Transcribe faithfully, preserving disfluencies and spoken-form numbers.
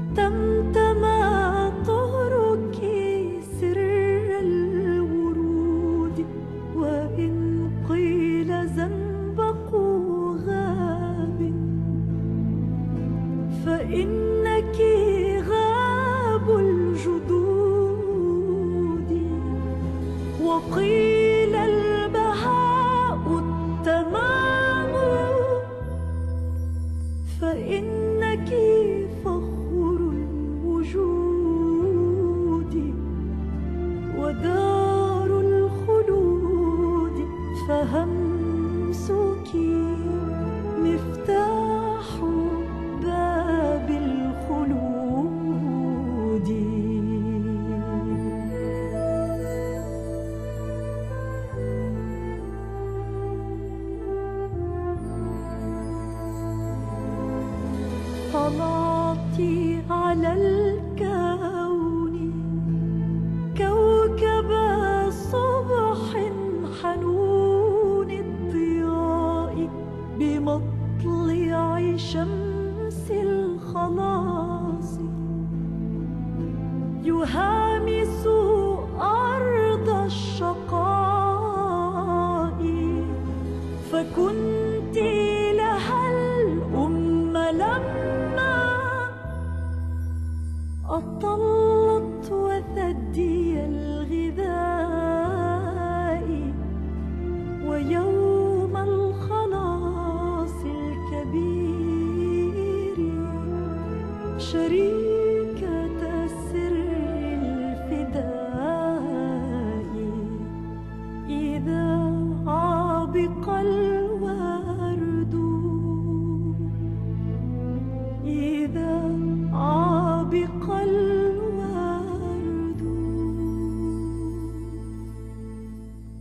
تمتم طهرك سر الورود، وإن قيل زنبق غاب فإنك غاب الجدود، وقيل البهاء التمام فإنك فخر الوجود، ودار الخلود فهمسك مفتاح باب الخلود. طلعت على الكون كوكب صبح حنون الضياء، بمطلع شمس الخلاص يهامس أرض الشقاء، فكنت لها الأم لما أطلت وثدي الغذاء، ويوم الخلاص الكبير شريكة سر الفداء، إذا عابق الورد إذا عابق